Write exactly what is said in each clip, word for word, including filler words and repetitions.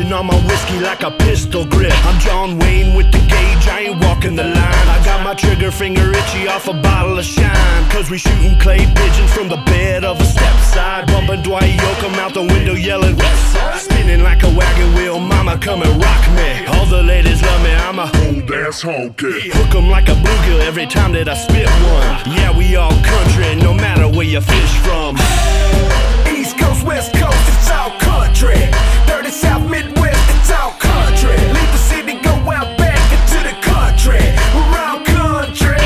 Sipping on my whiskey like a pistol grip. I'm John Wayne with the gauge, I ain't walking the line. I got my trigger finger itchy off a bottle of shine. Cause we shooting clay pigeons from the bed of a stepside. Bumping Dwight Yoakam out the window yelling West Side. Spinning like a wagon wheel, mama come and rock me. All the ladies love me, I'm a old ass honky. Hook 'em like a bluegill every time that I spit one. Yeah, we all country, no matter where you fish from. East Coast, West Coast, it's all country. Dirty South, Midwest, it's all country. Leave the city, go out back into the country. We're all country.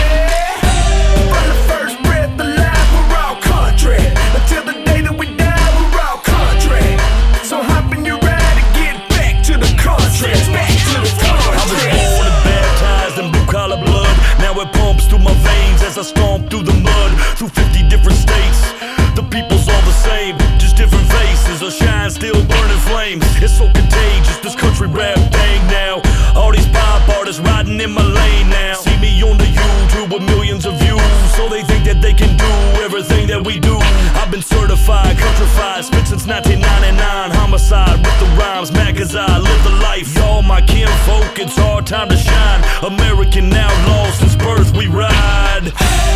From the first breath alive, we're all country. Until the day that we die, we're all country. So hop in your ride and get back to the country. Back to the country. I was born and baptized in blue collar blood. Now it pumps through my veins as I stomp through the mud. Through fifty different states, the people's all the same, just different faces, a shine still burning flames. It's so contagious, this country rap thing now. All these pop artists riding in my lane now. See me on the YouTube with millions of views, so they think that they can do everything that we do. I've been certified, countrified, spit since nineteen ninety-nine. Homicide with the rhymes, mad cause I live the life. Y'all my kinfolk, it's our time to shine. American outlaws, since birth we ride.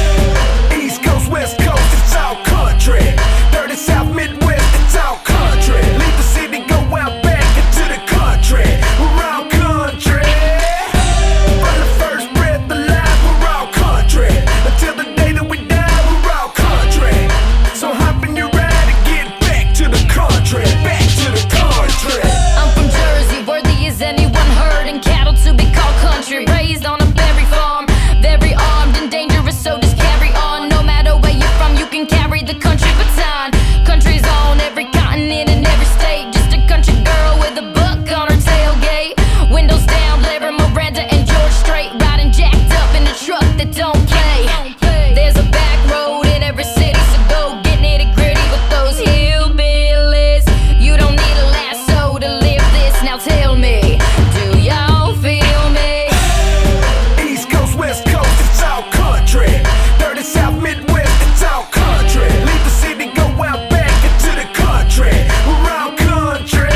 East Coast, West Coast, it's all country. Dirty South, Midwest, it's all country. Leave the city, go out back into the country. We're all country. From the first breath alive, we're all country. Until the day that we die, we're all country. So hop in your ride and get back to the country. Back to the country. I'm from Jersey, worthy as anyone heard, and cattle to be called country. Raised on a berry farm, very armed and dangerous, so just carry on. No matter where you're from, you can carry the country baton. Country's on every continent and every state. Just a country girl with a book on her tailgate. Windows down, Larry, Miranda, and George Strait. Riding jacked up in a truck that don't play. There's a back road in every city, so go get nitty gritty with those hillbillies. You don't need a lasso to live this. Now tell me, do y'all feel me? East Coast, West Coast, it's all country. Dirty South, Midwest, it's all country. Leave the city, go out back into the country. We're all country.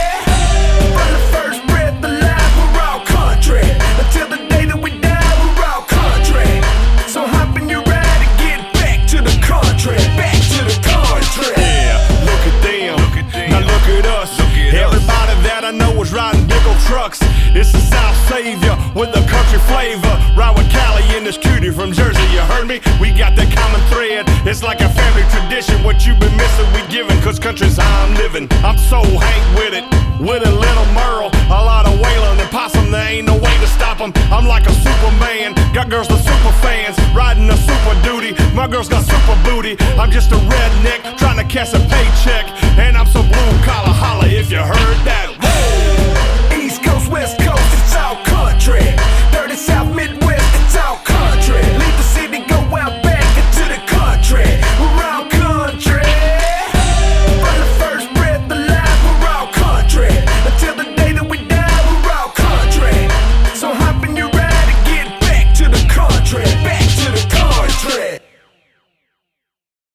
From the first breath alive, we're all country. Until the day that we die, we're all country. So hop in your ride and get back to the country. Back to the country. Yeah, look at them, Look at them. now look at us. Look at Everybody that I know is riding big old trucks. It's the South Savior with the country flavor. Ride with Cali and this cutie from Jersey, you heard me? We got that common thread, it's like a family tradition. What you been missing, we giving, cause country's how I'm living. I'm so Hank with it, with a little Merle. A lot of Waylon and Possum, there ain't no way to stop them. I'm like a Superman, got girls the super fans, riding a super duty. My girl's got super booty. I'm just a redneck, trying to cash a paycheck. And I'm so blue collar, holla if you heard that.